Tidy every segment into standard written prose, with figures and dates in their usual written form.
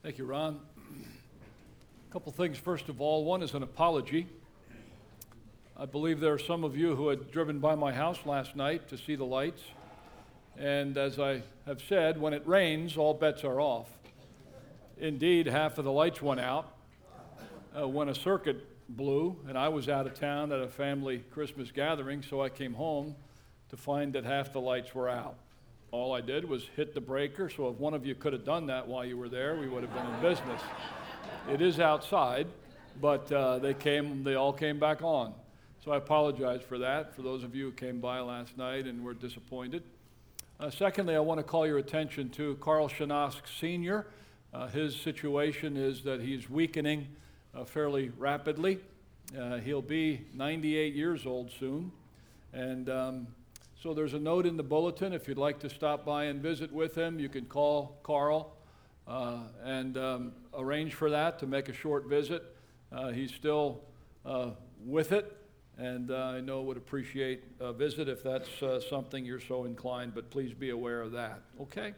Thank you, Ron. A couple things. First of all, one is an apology. I believe there are some of you who had driven by my house last night to see the lights. And as I have said, when it rains, all bets are off. Indeed, half of the lights went out when a circuit blew, and I was out of town at a family Christmas gathering, so I came home to find that half the lights were out. All I did was hit the breaker, so if one of you could have done that while you were there, we would have been in business. It is outside, but they all came back on. So I apologize for that, for those of you who came by last night and were disappointed. Secondly, I want to call your attention to Carl Shanosk Sr. His situation is that he's weakening fairly rapidly. He'll be 98 years old soon. And so there's a note in the bulletin. If you'd like to stop by and visit with him, you can call Carl and arrange for that to make a short visit. He's still with it, and I know would appreciate a visit if that's something you're so inclined, but please be aware of that, okay?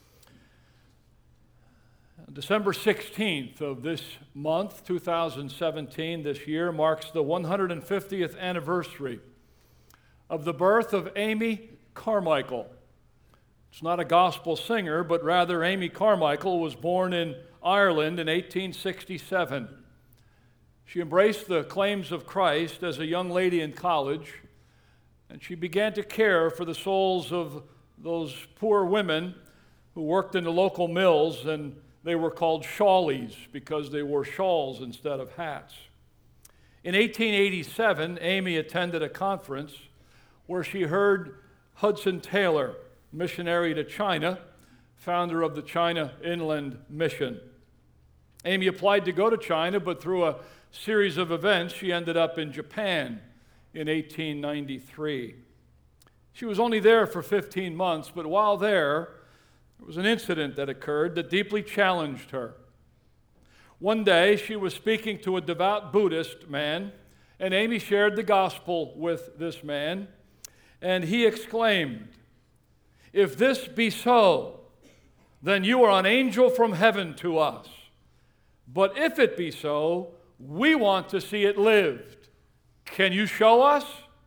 December 16th of this month, 2017, this year, marks the 150th anniversary of the birth of Amy Carmichael. It's not a gospel singer, but rather Amy Carmichael was born in Ireland in 1867. She embraced the claims of Christ as a young lady in college, and she began to care for the souls of those poor women who worked in the local mills, and they were called shawlies because they wore shawls instead of hats. In 1887, Amy attended a conference where she heard Hudson Taylor, missionary to China, founder of the China Inland Mission. Amy applied to go to China, but through a series of events, she ended up in Japan in 1893. She was only there for 15 months, but while there was an incident that occurred that deeply challenged her. One day, she was speaking to a devout Buddhist man, and Amy shared the gospel with this man, and he exclaimed, "If this be so, then you are an angel from heaven to us. But if it be so, we want to see it lived. Can you show us?"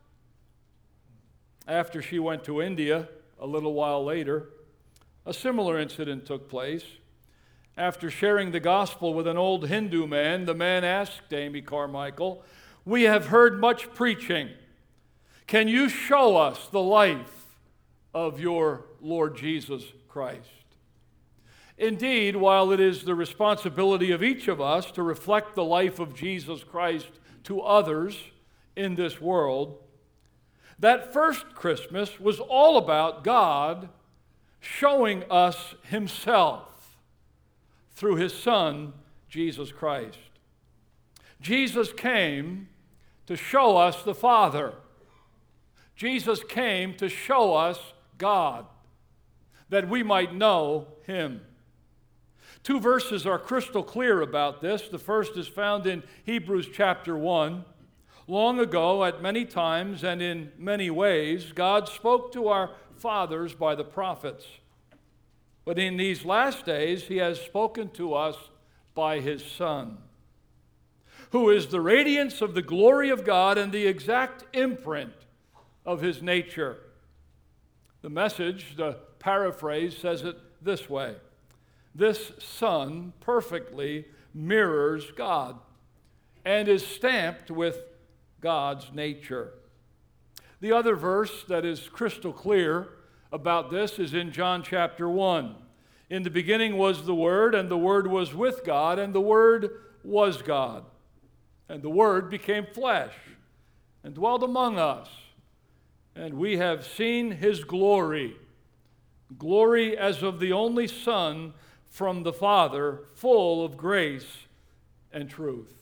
After she went to India, a little while later, a similar incident took place. After sharing the gospel with an old Hindu man, the man asked Amy Carmichael, "We have heard much preaching. Can you show us the life of your Lord Jesus Christ?" Indeed, while it is the responsibility of each of us to reflect the life of Jesus Christ to others in this world, that first Christmas was all about God showing us Himself through His Son, Jesus Christ. Jesus came to show us the Father. Jesus came to show us God, that we might know Him. Two verses are crystal clear about this. The first is found in Hebrews chapter 1. Long ago, at many times and in many ways, God spoke to our fathers by the prophets. But in these last days, He has spoken to us by His Son, who is the radiance of the glory of God and the exact imprint of His nature. The Message, the paraphrase, says it this way: this Son perfectly mirrors God and is stamped with God's nature. The other verse that is crystal clear about this is in John chapter 1. In the beginning was the Word, and the Word was with God, and the Word was God. And the Word became flesh and dwelt among us. And we have seen His glory, glory as of the only Son from the Father, full of grace and truth.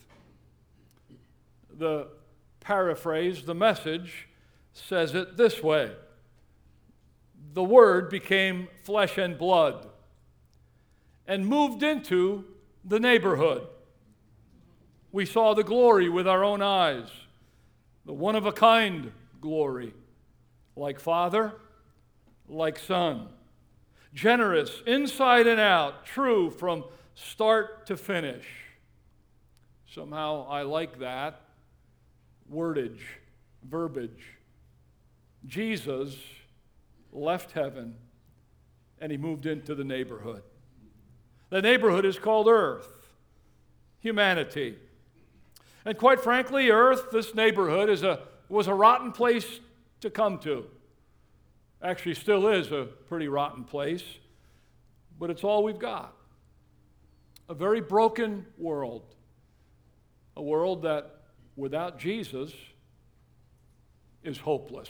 The paraphrase, the Message, says it this way: the Word became flesh and blood and moved into the neighborhood. We saw the glory with our own eyes, the one-of-a-kind glory, like Father, like Son, generous inside and out, true from start to finish. Somehow I like that verbiage. Jesus left heaven and he moved into the neighborhood. The neighborhood is called earth, humanity. And quite frankly, earth, this neighborhood, was a rotten place to come to. Actually, still is a pretty rotten place, but it's all we've got. A very broken world. A world that, without Jesus, is hopeless.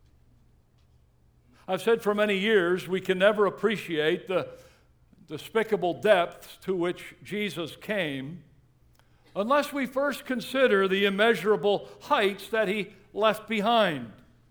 I've said for many years we can never appreciate the despicable depths to which Jesus came unless we first consider the immeasurable heights that he left behind.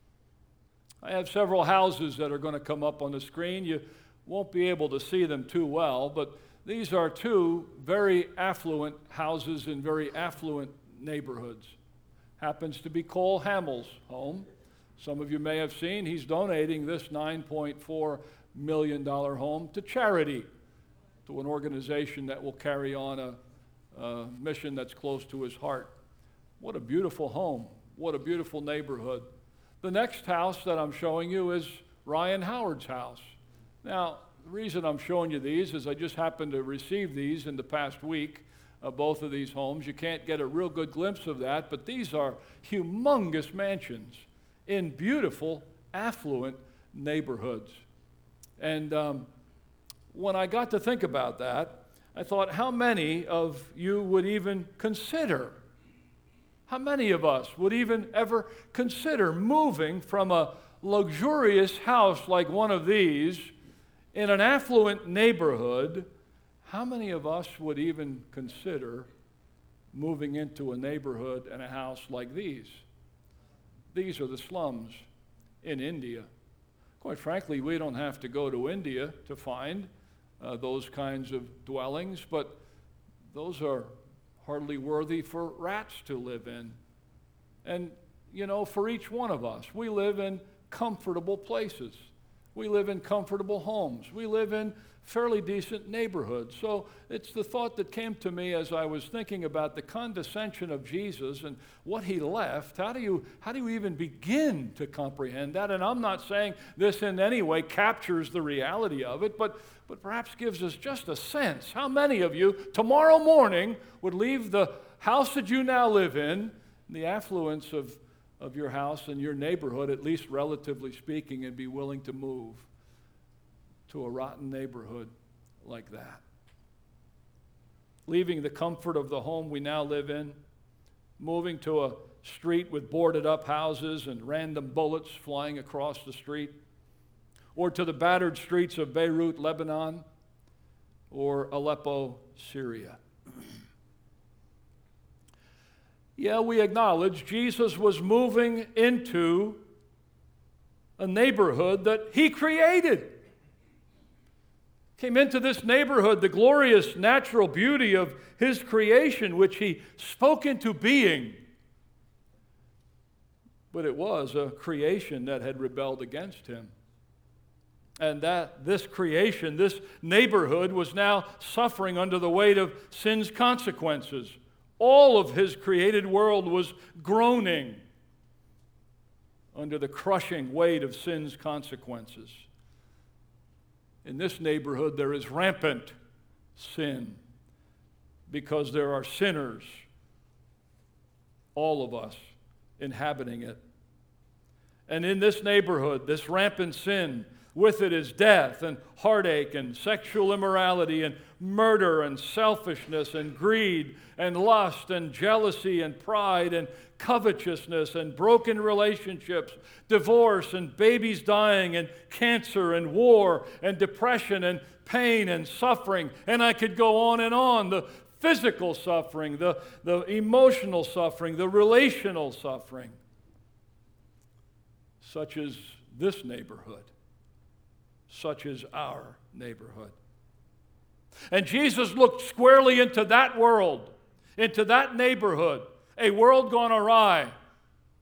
I have several houses that are going to come up on the screen. You won't be able to see them too well, but these are two very affluent houses in very affluent neighborhoods. Happens to be Cole Hamill's home. Some of you may have seen he's donating this $9.4 million home to charity, to an organization that will carry on a mission that's close to his heart. What a beautiful home. What a beautiful neighborhood. The next house that I'm showing you is Ryan Howard's house. Now, the reason I'm showing you these is I just happened to receive these in the past week, both of these homes. You can't get a real good glimpse of that, but these are humongous mansions in beautiful, affluent neighborhoods. And when I got to think about that, I thought, how many of you would even consider, how many of us would even ever consider moving from a luxurious house like one of these in an affluent neighborhood? How many of us would even consider moving into a neighborhood and a house like these? These are the slums in India. Quite frankly, we don't have to go to India to find those kinds of dwellings, but those are hardly worthy for rats to live in. And, you know, for each one of us, we live in comfortable places. We live in comfortable homes. We live in fairly decent neighborhoods. So it's the thought that came to me as I was thinking about the condescension of Jesus and what he left. How do you even begin to comprehend that? And I'm not saying this in any way captures the reality of it, but perhaps gives us just a sense. How many of you tomorrow morning would leave the house that you now live in, the affluence of your house and your neighborhood, at least relatively speaking, and be willing to move to a rotten neighborhood like that? Leaving the comfort of the home we now live in, moving to a street with boarded up houses and random bullets flying across the street, or to the battered streets of Beirut, Lebanon, or Aleppo, Syria. Yeah, we acknowledge Jesus was moving into a neighborhood that he created. Came into this neighborhood, the glorious natural beauty of his creation, which he spoke into being. But it was a creation that had rebelled against him. And that this creation, this neighborhood, was now suffering under the weight of sin's consequences. All of his created world was groaning under the crushing weight of sin's consequences. In this neighborhood, there is rampant sin because there are sinners, all of us, inhabiting it. And in this neighborhood, this rampant sin, with it is death and heartache and sexual immorality and murder and selfishness and greed and lust and jealousy and pride and covetousness and broken relationships, divorce and babies dying and cancer and war and depression and pain and suffering. And I could go on and on. The physical suffering, the emotional suffering, the relational suffering. Such is this neighborhood. Such is our neighborhood. And Jesus looked squarely into that world, into that neighborhood, a world gone awry.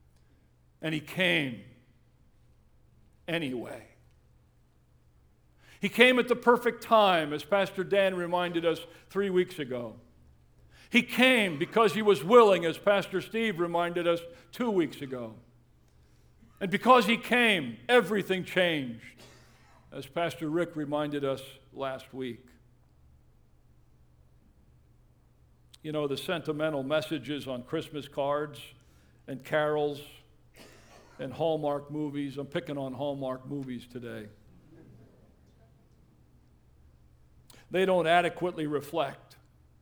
And he came anyway. He came at the perfect time, as Pastor Dan reminded us 3 weeks ago. He came because he was willing, as Pastor Steve reminded us 2 weeks ago. And because he came, everything changed, as Pastor Rick reminded us last week. You know, the sentimental messages on Christmas cards and carols and Hallmark movies. I'm picking on Hallmark movies today. They don't adequately reflect,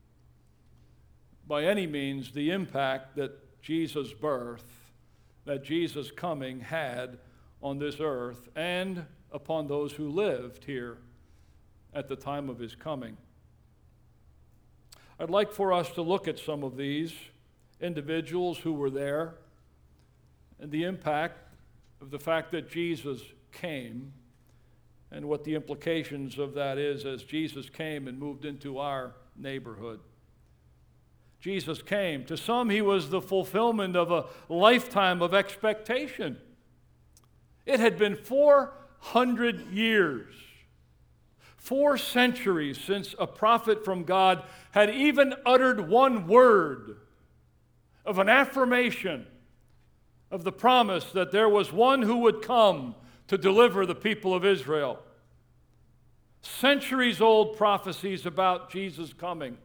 by any means, the impact that Jesus' birth, that Jesus' coming had on this earth and upon those who lived here at the time of his coming. I'd like for us to look at some of these individuals who were there and the impact of the fact that Jesus came and what the implications of that is as Jesus came and moved into our neighborhood. Jesus came. To some, he was the fulfillment of a lifetime of expectation. It had been 400 years, 4 centuries since a prophet from God had even uttered one word of an affirmation of the promise that there was one who would come to deliver the people of Israel. Centuries-old prophecies about Jesus coming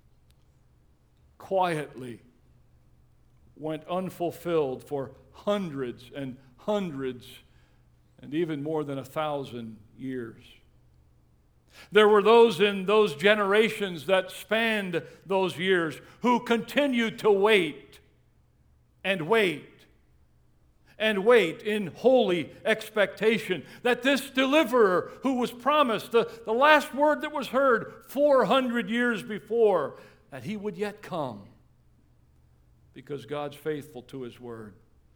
quietly went unfulfilled for hundreds and hundreds and even more than 1,000 years. There were those in those generations that spanned those years who continued to wait and wait and wait in holy expectation that this deliverer who was promised, the last word that was heard 400 years before, that he would yet come because God's faithful to his word.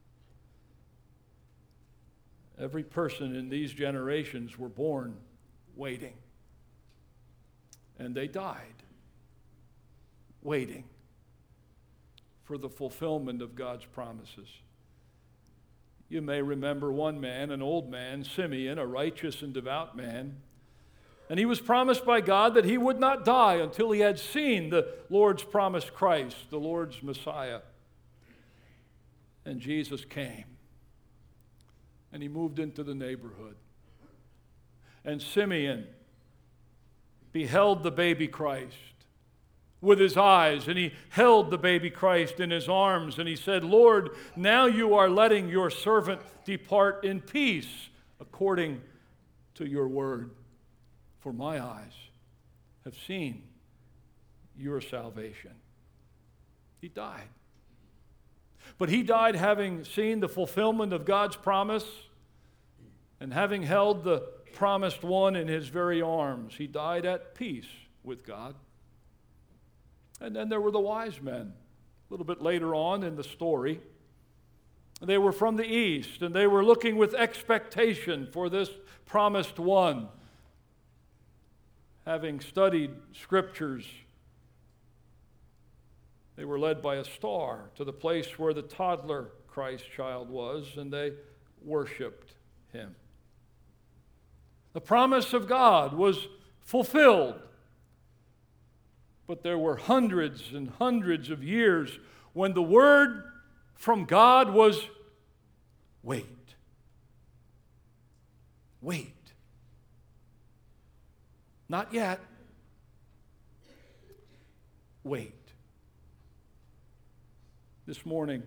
Every person in these generations were born waiting. And they died waiting for the fulfillment of God's promises. You may remember one man, an old man, Simeon, a righteous and devout man. And he was promised by God that he would not die until he had seen the Lord's promised Christ, the Lord's Messiah. And Jesus came. And he moved into the neighborhood. And Simeon beheld the baby Christ with his eyes, and he held the baby Christ in his arms, and he said, Lord, now you are letting your servant depart in peace according to your word. For my eyes have seen your salvation. He died. But he died having seen the fulfillment of God's promise and having held the promised one in his very arms. He died at peace with God. And then there were the wise men, a little bit later on in the story. They were from the east, and they were looking with expectation for this promised one. Having studied scriptures, they were led by a star to the place where the toddler Christ child was, and they worshiped him. The promise of God was fulfilled. But there were hundreds and hundreds of years when the word from God was, wait. Wait. Not yet. Wait. This morning,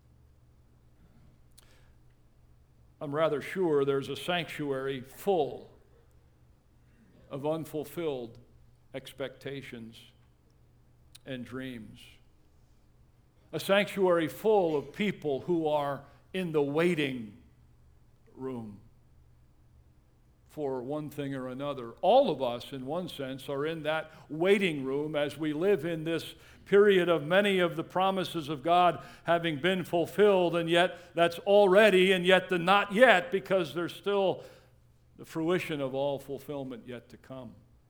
I'm rather sure there's a sanctuary full of unfulfilled expectations and dreams. A sanctuary full of people who are in the waiting room for one thing or another. All of us, in one sense, are in that waiting room as we live in this period of many of the promises of God having been fulfilled, and yet that's already, and yet the not yet, because there's still the fruition of all fulfillment yet to come.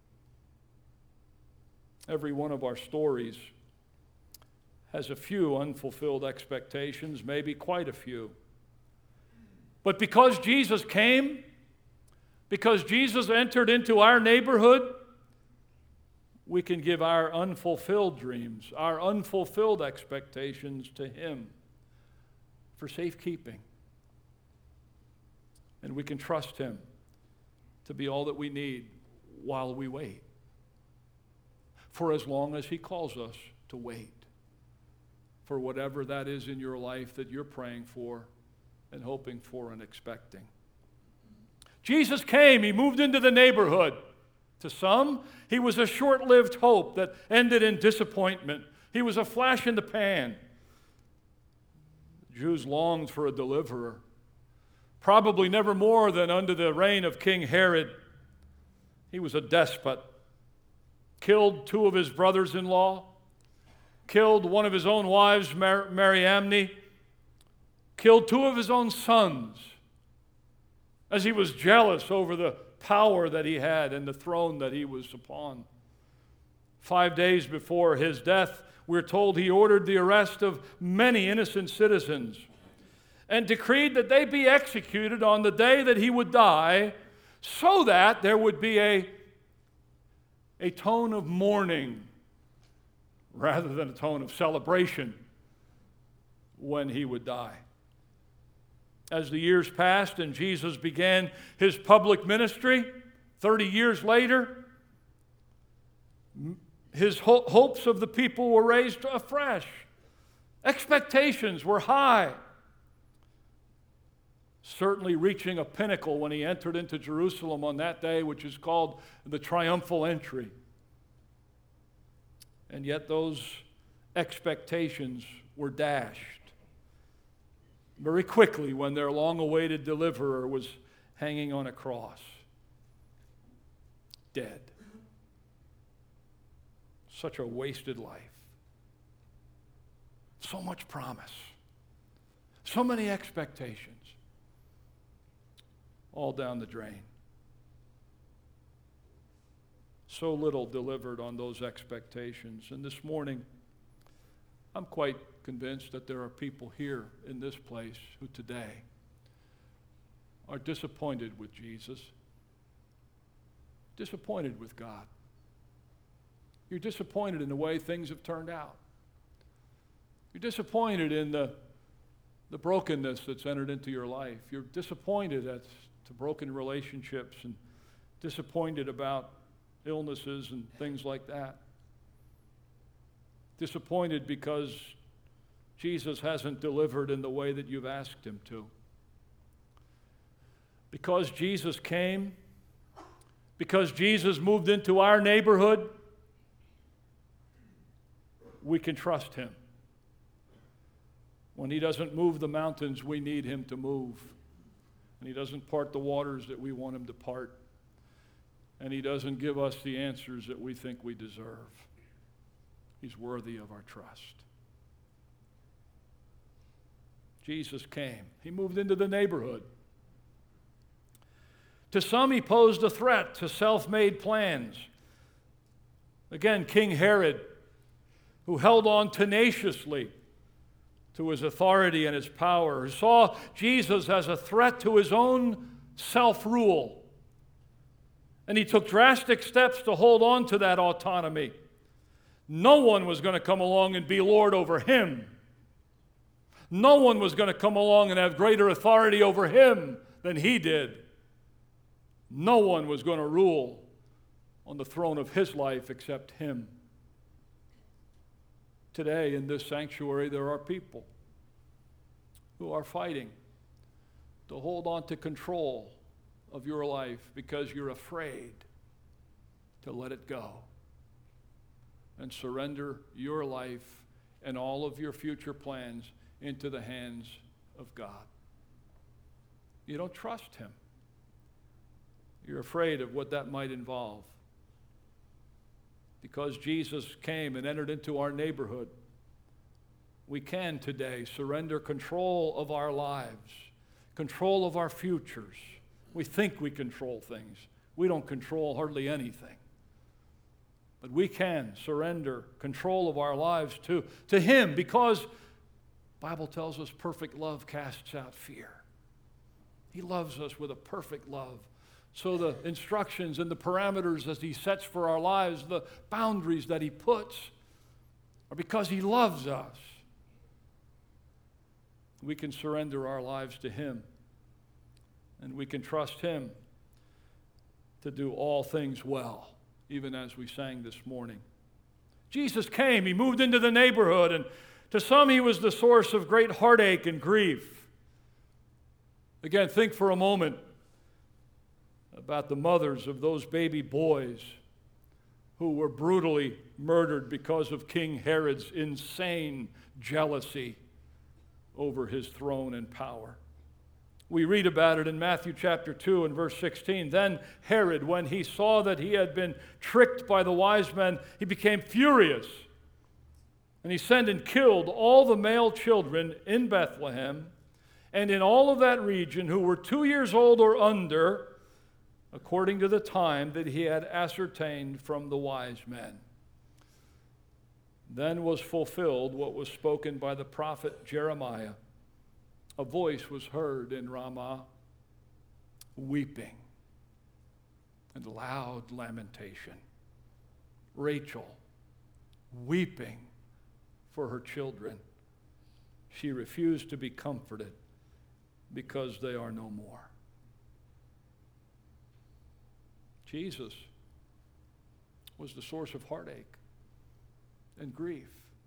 Every one of our stories has a few unfulfilled expectations, maybe quite a few. But because Jesus came, Because Jesus entered into our neighborhood, we can give our unfulfilled dreams, our unfulfilled expectations to Him for safekeeping. And we can trust Him to be all that we need while we wait, for as long as He calls us to wait, for whatever that is in your life that you're praying for and hoping for and expecting. Jesus came, He moved into the neighborhood. To some, He was a short-lived hope that ended in disappointment. He was a flash in the pan. The Jews longed for a deliverer, probably never more than under the reign of King Herod. He was a despot, killed 2 of his brothers-in-law, killed one of his own wives, Mariamne, killed 2 of his own sons, as he was jealous over the power that he had and the throne that he was upon. 5 days before his death, we're told he ordered the arrest of many innocent citizens and decreed that they be executed on the day that he would die, so that there would be a tone of mourning rather than a tone of celebration when he would die. As the years passed and Jesus began His public ministry, 30 years later, His hopes of the people were raised afresh. Expectations were high, certainly reaching a pinnacle when He entered into Jerusalem on that day, which is called the triumphal entry. And yet those expectations were dashed very quickly when their long-awaited deliverer was hanging on a cross, dead. Such a wasted life. So much promise. So many expectations. All down the drain. So little delivered on those expectations. And this morning, I'm quite convinced that there are people here in this place who today are disappointed with Jesus, disappointed with God. You're disappointed in the way things have turned out. You're disappointed in the brokenness that's entered into your life. You're disappointed at the broken relationships and disappointed about illnesses and things like that. Disappointed because Jesus hasn't delivered in the way that you've asked Him to. Because Jesus came, because Jesus moved into our neighborhood, we can trust Him. When He doesn't move the mountains we need Him to move, and He doesn't part the waters that we want Him to part, and He doesn't give us the answers that we think we deserve, He's worthy of our trust. Jesus came. He moved into the neighborhood. To some, He posed a threat to self-made plans. Again, King Herod, who held on tenaciously to his authority and his power, who saw Jesus as a threat to his own self-rule. And he took drastic steps to hold on to that autonomy. No one was going to come along and be Lord over him. No one was going to come along and have greater authority over him than he did. No one was going to rule on the throne of his life except him. Today in this sanctuary there are people who are fighting to hold on to control of your life because you're afraid to let it go and surrender your life and all of your future plans into the hands of God. You don't trust Him. You're afraid of what that might involve. Because Jesus came and entered into our neighborhood, we can today surrender control of our lives, control of our futures. We think we control things. We don't control hardly anything. But we can surrender control of our lives to Him, because the Bible tells us perfect love casts out fear. He loves us with a perfect love, So the instructions and the parameters that he sets for our lives, the boundaries that he puts, are because he loves us. We can surrender our lives to him, and we can trust him to do all things well, even as we sang this morning. Jesus came, he moved into the neighborhood, and to some he was the source of great heartache and grief. Again, think for a moment about the mothers of those baby boys who were brutally murdered because of King Herod's insane jealousy over his throne and power. We read about it in Matthew chapter 2 and verse 16. Then Herod, when he saw that he had been tricked by the wise men, he became furious. And he sent and killed all the male children in Bethlehem and in all of that region who were 2 years old or under, according to the time that he had ascertained from the wise men. Then was fulfilled what was spoken by the prophet Jeremiah. A voice was heard in Ramah, weeping and loud lamentation. Rachel, weeping for her children. She refused to be comforted because they are no more. Jesus was the source of heartache and grief.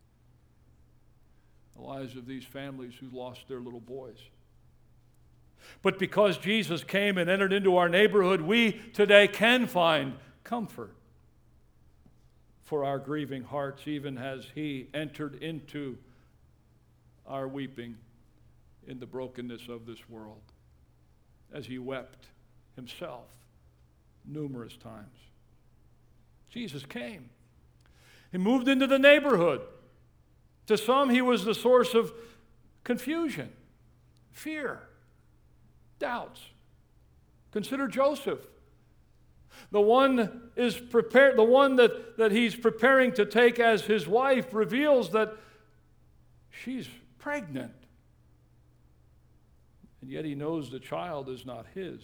The lives of these families who lost their little boys. But because Jesus came and entered into our neighborhood, we today can find comfort for our grieving hearts, even as he entered into our weeping in the brokenness of this world, as he wept himself numerous times. Jesus came. He moved into the neighborhood. To some, he was the source of confusion, fear, doubts. Consider Joseph. The one that he's preparing to take as his wife reveals that she's pregnant. And yet he knows the child is not his.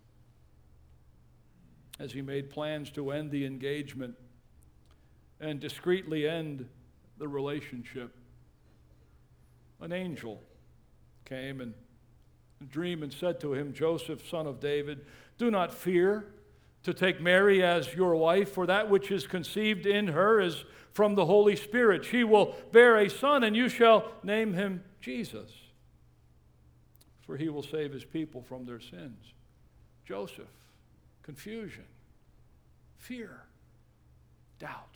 As he made plans to end the engagement and discreetly end the relationship, an angel came and in a dream and said to him, Joseph, son of David, do not fear to take Mary as your wife, for that which is conceived in her is from the Holy Spirit. She will bear a son, and you shall name him Jesus, for he will save his people from their sins. Joseph, confusion, fear, doubts.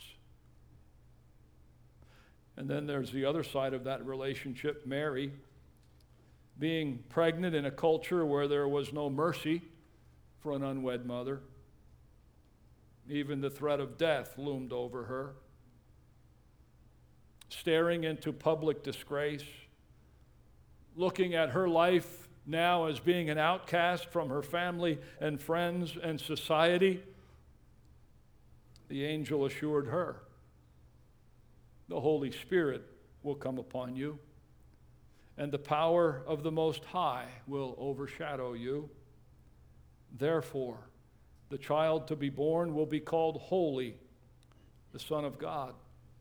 And then there's the other side of that relationship, Mary, being pregnant in a culture where there was no mercy for an unwed mother. Even the threat of death loomed over her. Staring into public disgrace, looking at her life now as being an outcast from her family and friends and society, the angel assured her, the Holy Spirit will come upon you, and the power of the Most High will overshadow you. Therefore, the child to be born will be called Holy, the Son of God.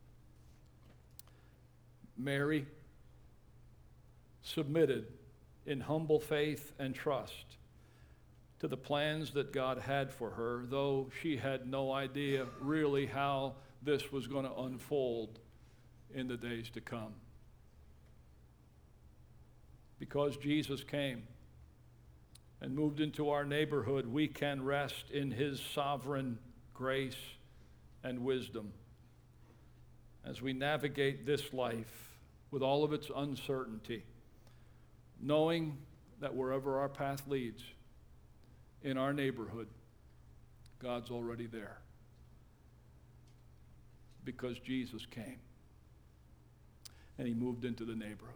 Mary submitted in humble faith and trust to the plans that God had for her, though she had no idea really how this was going to unfold in the days to come. Because Jesus came and moved into our neighborhood, we can rest in his sovereign grace and wisdom as we navigate this life with all of its uncertainty, knowing that wherever our path leads in our neighborhood, God's already there because Jesus came and he moved into the neighborhood.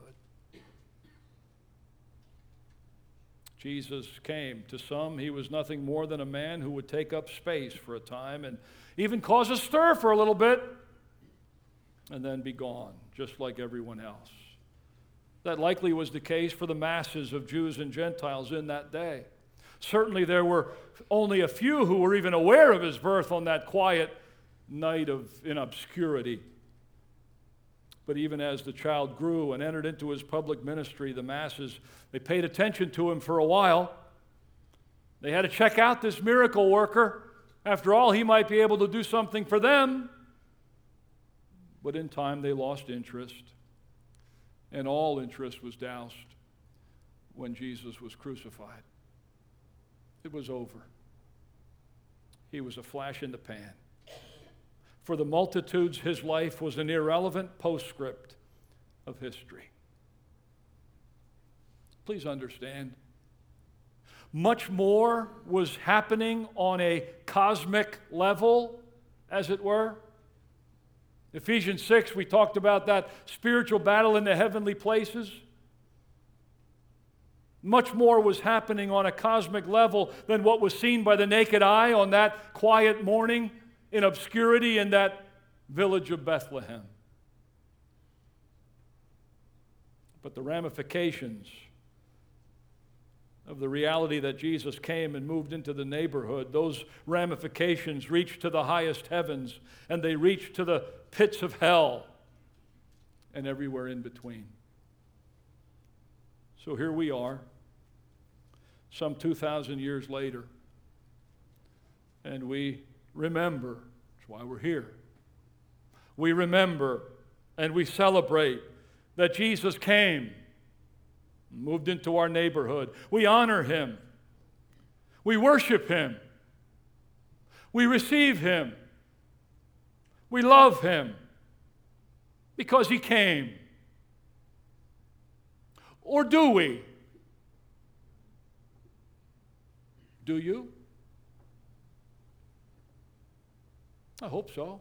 Jesus came. To some, he was nothing more than a man who would take up space for a time and even cause a stir for a little bit and then be gone, just like everyone else. That likely was the case for the masses of Jews and Gentiles in that day. Certainly there were only a few who were even aware of his birth on that quiet night in obscurity. But even as the child grew and entered into his public ministry, the masses, they paid attention to him for a while. They had to check out this miracle worker. After all, he might be able to do something for them. But in time, they lost interest, and all interest was doused when Jesus was crucified. It was over. He was a flash in the pan. For the multitudes, his life was an irrelevant postscript of history. Please understand, much more was happening on a cosmic level, as it were. Ephesians 6, we talked about that spiritual battle in the heavenly places. Much more was happening on a cosmic level than what was seen by the naked eye on that quiet morning in obscurity in that village of Bethlehem. But the ramifications of the reality that Jesus came and moved into the neighborhood, those ramifications reached to the highest heavens, and they reached to the pits of hell and everywhere in between. So here we are, some 2,000 years later, and we remember. That's why we're here. We remember and we celebrate that Jesus came, moved into our neighborhood. We honor him. We worship him. We receive him. We love him because he came. Or do we? Do you? I hope so.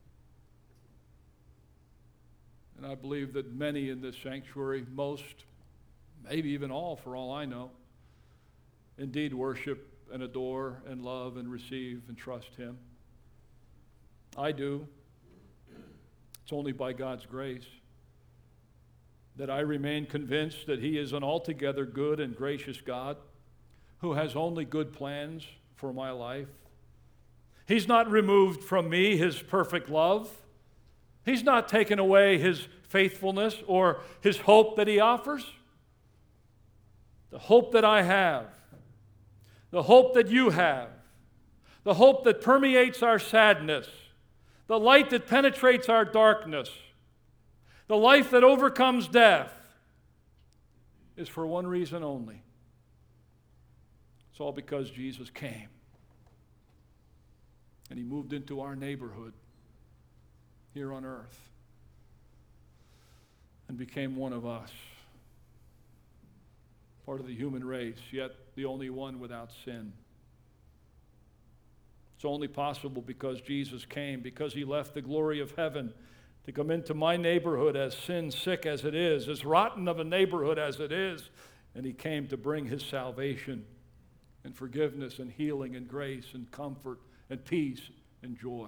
And I believe that many in this sanctuary, most, maybe even all for all I know, indeed worship and adore and love and receive and trust him. I do. It's only by God's grace that I remain convinced that he is an altogether good and gracious God who has only good plans for my life. He's not removed from me his perfect love. He's not taken away his faithfulness or his hope that he offers. The hope that I have, the hope that you have, the hope that permeates our sadness, the light that penetrates our darkness, the life that overcomes death, is for one reason only. It's all because Jesus came. And he moved into our neighborhood here on earth and became one of us, part of the human race, yet the only one without sin. It's only possible because Jesus came, because he left the glory of heaven to come into my neighborhood, as sin-sick as it is, as rotten of a neighborhood as it is, and he came to bring his salvation and forgiveness and healing and grace and comfort and peace and joy.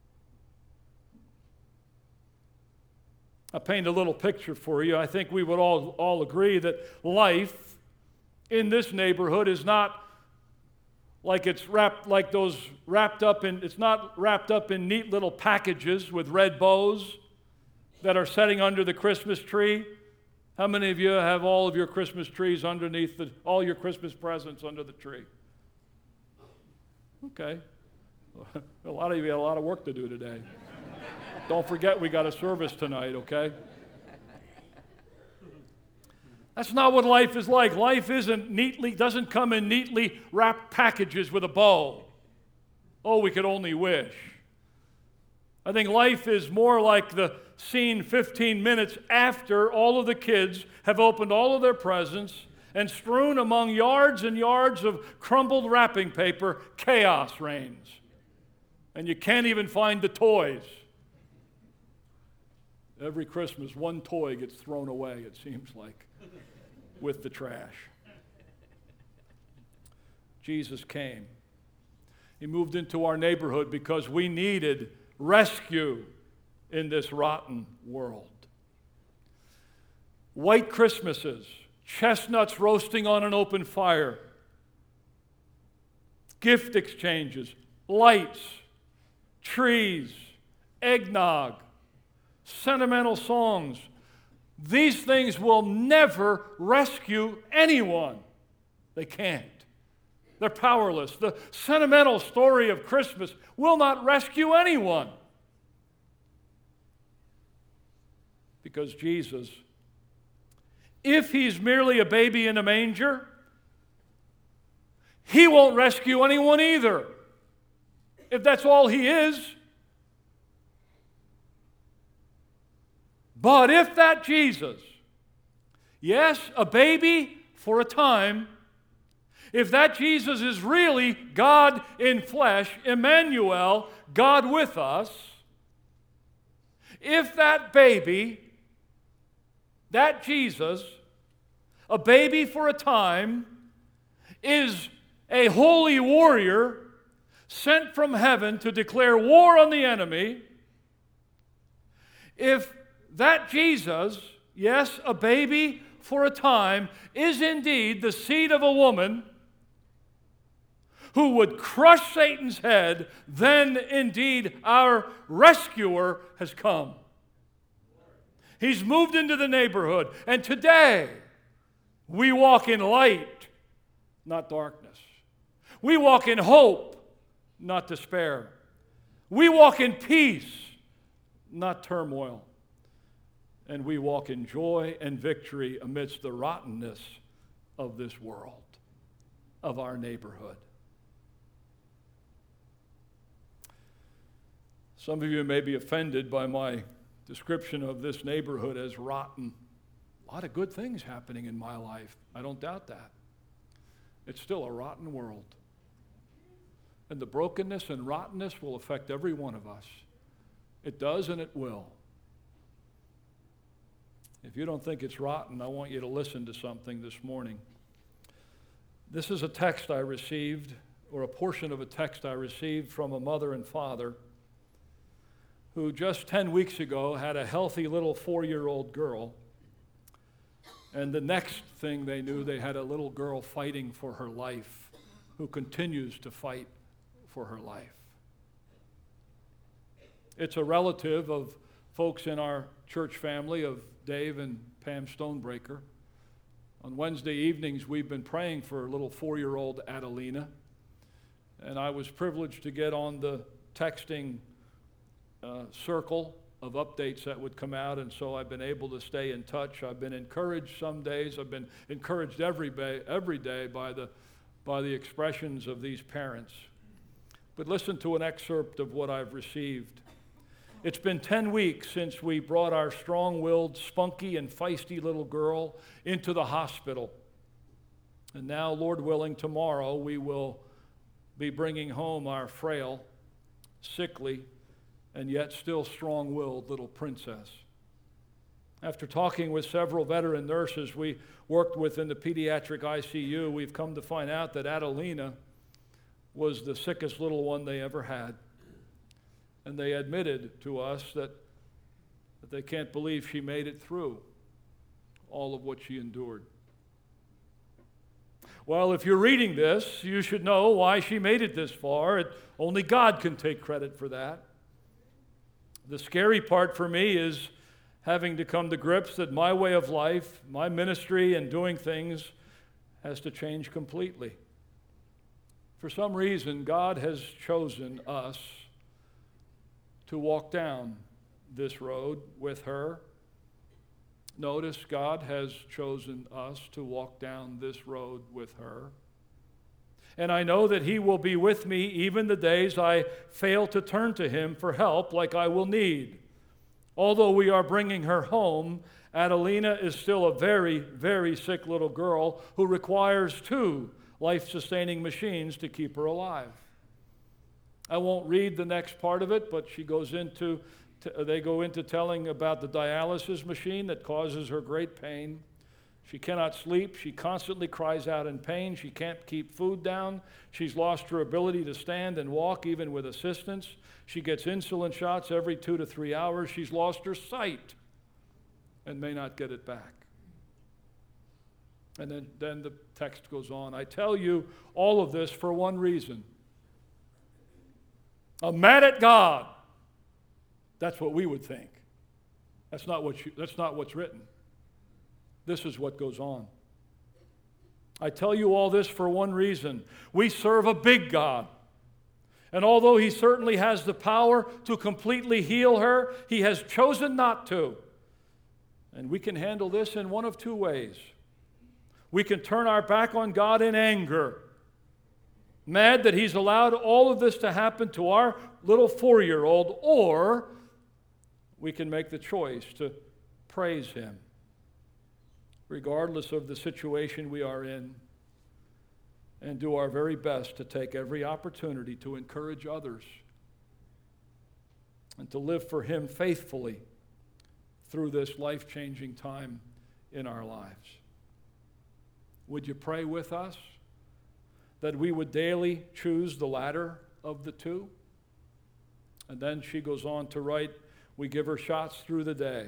I'll paint a little picture for you. I think we would all agree that life in this neighborhood is not like it's wrapped up in neat little packages with red bows that are setting under the Christmas tree. How many of you have all of your Christmas trees underneath all your Christmas presents under the tree? Okay. A lot of you had a lot of work to do today. Don't forget we got a service tonight, okay? That's not what life is like. Life doesn't come in neatly wrapped packages with a bow. Oh, we could only wish. I think life is more like the scene 15 minutes after all of the kids have opened all of their presents, and strewn among yards and yards of crumpled wrapping paper, chaos reigns. And you can't even find the toys. Every Christmas, one toy gets thrown away, it seems like, with the trash. Jesus came. He moved into our neighborhood because we needed rescue in this rotten world. White Christmases, chestnuts roasting on an open fire, gift exchanges, lights, trees, eggnog, sentimental songs. These things will never rescue anyone. They can't. They're powerless. The sentimental story of Christmas will not rescue anyone. Because Jesus, if he's merely a baby in a manger, he won't rescue anyone either. If that's all he is. But if that Jesus, yes, a baby for a time, if that Jesus is really God in flesh, Emmanuel, God with us, if that baby, that Jesus, a baby for a time, is a holy warrior sent from heaven to declare war on the enemy, if that Jesus, yes, a baby for a time, is indeed the seed of a woman who would crush Satan's head, then indeed our rescuer has come. He's moved into the neighborhood, and today we walk in light, not darkness. We walk in hope, not despair. We walk in peace, not turmoil. And we walk in joy and victory amidst the rottenness of this world, of our neighborhood. Some of you may be offended by my description of this neighborhood as rotten. A lot of good things happening in my life. I don't doubt that. It's still a rotten world. And the brokenness and rottenness will affect every one of us. It does and it will. If you don't think it's rotten, I want you to listen to something this morning. This is a text I received, or a portion of a text I received from a mother and father who just 10 weeks ago had a healthy little 4-year-old girl, and the next thing they knew, they had a little girl fighting for her life, who continues to fight for her life. It's a relative of folks in our church family, of Dave and Pam Stonebreaker. On Wednesday evenings, we've been praying for little 4-year-old Adelina, and I was privileged to get on the texting circle of updates that would come out, and so I've been able to stay in touch. I've been encouraged some days. I've been encouraged every day by the expressions of these parents. But listen to an excerpt of what I've received. It's been 10 weeks since we brought our strong-willed, spunky, and feisty little girl into the hospital. And now, Lord willing, tomorrow we will be bringing home our frail, sickly, and yet still strong-willed little princess. After talking with several veteran nurses we worked with in the pediatric ICU, we've come to find out that Adelina was the sickest little one they ever had. And they admitted to us that they can't believe she made it through all of what she endured. Well, if you're reading this, you should know why she made it this far. Only God can take credit for that. The scary part for me is having to come to grips that my way of life, my ministry and doing things has to change completely. For some reason, God has chosen us to walk down this road with her. Notice, God has chosen us to walk down this road with her. And I know that He will be with me even the days I fail to turn to Him for help like I will need. Although we are bringing her home, Adelina is still a very, very sick little girl who requires 2 life-sustaining machines to keep her alive. I won't read the next part of it, but they go into telling about the dialysis machine that causes her great pain. She cannot sleep. She constantly cries out in pain. She can't keep food down. She's lost her ability to stand and walk, even with assistance. She gets insulin shots every 2 to 3 hours. She's lost her sight and may not get it back. And then the text goes on. I tell you all of this for one reason, I'm mad at God. That's what we would think. That's not what's written. This is what goes on. I tell you all this for one reason. We serve a big God. And although He certainly has the power to completely heal her, He has chosen not to. And we can handle this in one of two ways. We can turn our back on God in anger, mad that He's allowed all of this to happen to our little 4-year-old, or we can make the choice to praise Him, regardless of the situation we are in, and do our very best to take every opportunity to encourage others and to live for Him faithfully through this life-changing time in our lives. Would you pray with us that we would daily choose the latter of the two? And then she goes on to write, we give her shots through the day.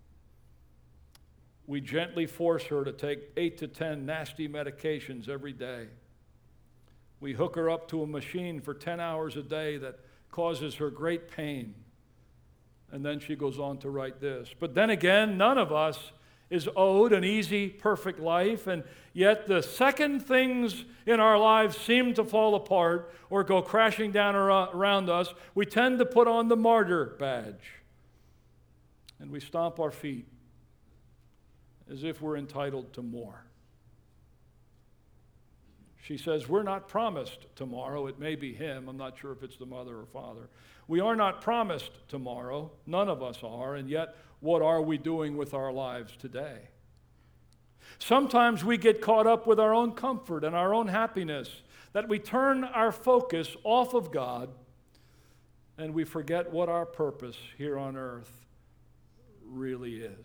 We gently force her to take 8 to 10 nasty medications every day. We hook her up to a machine for 10 hours a day that causes her great pain. And then she goes on to write this. But then again, none of us is owed an easy, perfect life, and yet the second things in our lives seem to fall apart or go crashing down around us, we tend to put on the martyr badge. And we stomp our feet as if we're entitled to more. She says, we're not promised tomorrow. It may be him. I'm not sure if it's the mother or father. We are not promised tomorrow. None of us are. And yet, what are we doing with our lives today? Sometimes we get caught up with our own comfort and our own happiness, that we turn our focus off of God and we forget what our purpose here on earth really is.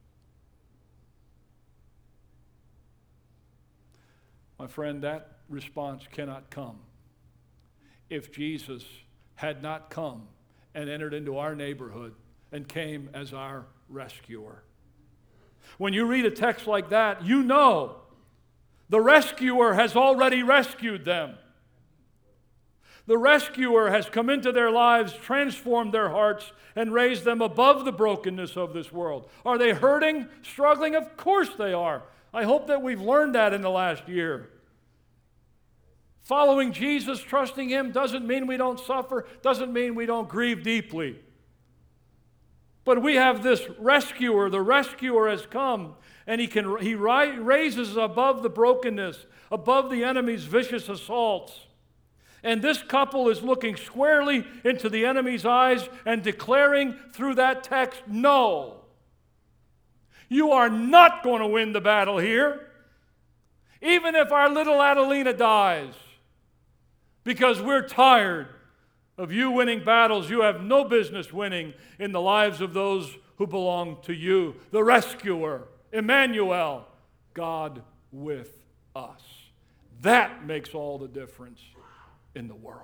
My friend, that response cannot come if Jesus had not come and entered into our neighborhood and came as our rescuer. When you read a text like that, you know the rescuer has already rescued them. The rescuer has come into their lives, transformed their hearts, and raised them above the brokenness of this world. Are they hurting, struggling? Of course they are. I hope that we've learned that in the last year. Following Jesus, trusting Him, doesn't mean we don't suffer, doesn't mean we don't grieve deeply. But we have this rescuer. The rescuer has come, and he raises above the brokenness, above the enemy's vicious assaults. And this couple is looking squarely into the enemy's eyes and declaring through that text, no, you are not going to win the battle here, even if our little Adelina dies, because we're tired of you winning battles you have no business winning in the lives of those who belong to you. The rescuer, Emmanuel, God with us. That makes all the difference in the world.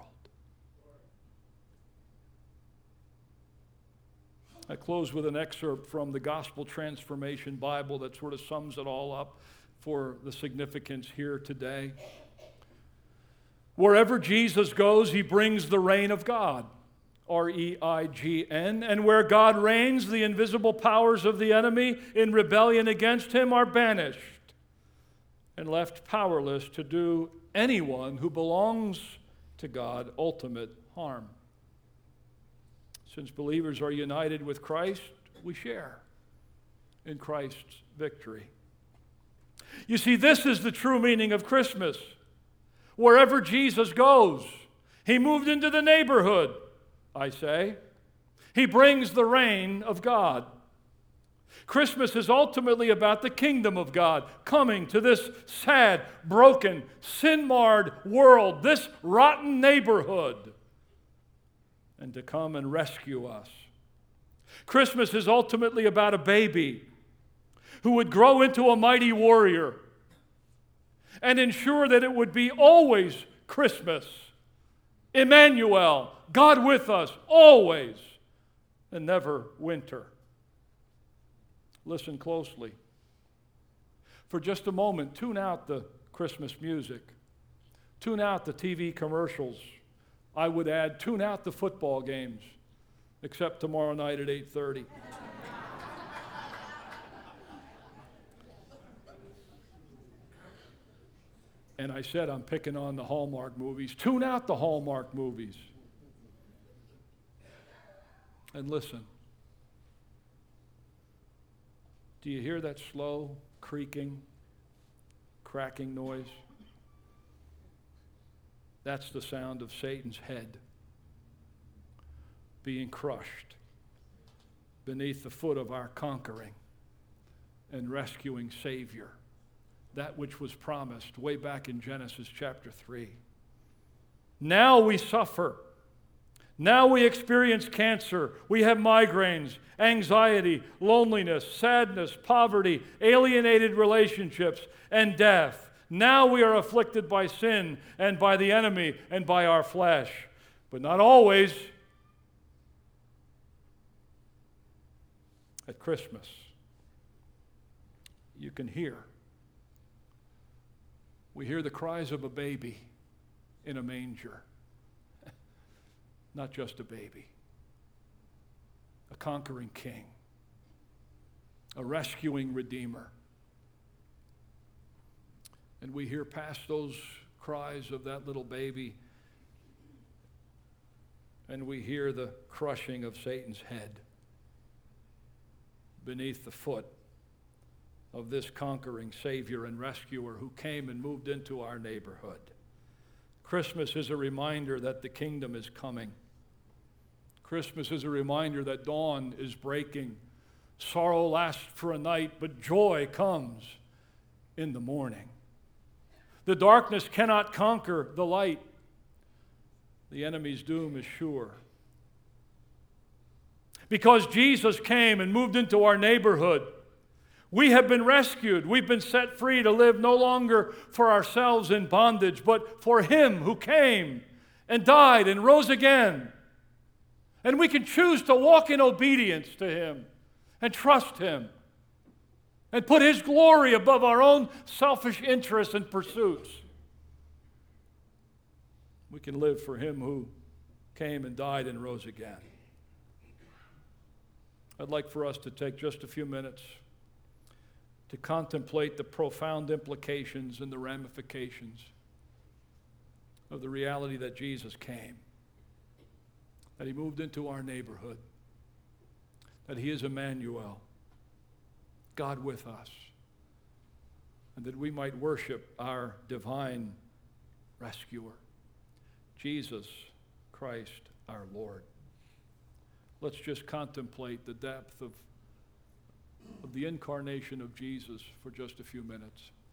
I close with an excerpt from the Gospel Transformation Bible that sort of sums it all up for the significance here today. Wherever Jesus goes, He brings the reign of God, R-E-I-G-N, and where God reigns, the invisible powers of the enemy in rebellion against Him are banished and left powerless to do anyone who belongs to God ultimate harm. Since believers are united with Christ, we share in Christ's victory. You see, this is the true meaning of Christmas. Wherever Jesus goes, He moved into the neighborhood, I say. He brings the reign of God. Christmas is ultimately about the kingdom of God coming to this sad, broken, sin-marred world, this rotten neighborhood, and to come and rescue us. Christmas is ultimately about a baby who would grow into a mighty warrior and ensure that it would be always Christmas. Emmanuel, God with us, always, and never winter. Listen closely. For just a moment, tune out the Christmas music. Tune out the TV commercials I would add, tune out the football games, except tomorrow night at 8:30. And I said, I'm picking on the Hallmark movies. Tune out the Hallmark movies. And listen. Do you hear that slow, creaking, cracking noise? That's the sound of Satan's head being crushed beneath the foot of our conquering and rescuing Savior. That which was promised way back in Genesis chapter 3. Now we suffer. Now we experience cancer. We have migraines, anxiety, loneliness, sadness, poverty, alienated relationships, and death. Now we are afflicted by sin and by the enemy and by our flesh. But not always. At Christmas, you can hear. We hear the cries of a baby in a manger. Not just a baby. A conquering king. A rescuing redeemer. And we hear past those cries of that little baby, and we hear the crushing of Satan's head beneath the foot of this conquering Savior and rescuer who came and moved into our neighborhood. Christmas is a reminder that the kingdom is coming. Christmas is a reminder that dawn is breaking. Sorrow lasts for a night, but joy comes in the morning. The darkness cannot conquer the light. The enemy's doom is sure. Because Jesus came and moved into our neighborhood, we have been rescued. We've been set free to live no longer for ourselves in bondage, but for Him who came and died and rose again. And we can choose to walk in obedience to Him and trust Him and put His glory above our own selfish interests and pursuits. We can live for Him who came and died and rose again. I'd like for us to take just a few minutes to contemplate the profound implications and the ramifications of the reality that Jesus came, that He moved into our neighborhood, that He is Emmanuel, God with us, and that we might worship our divine rescuer, Jesus Christ our Lord. Let's just contemplate the depth of the incarnation of Jesus for just a few minutes.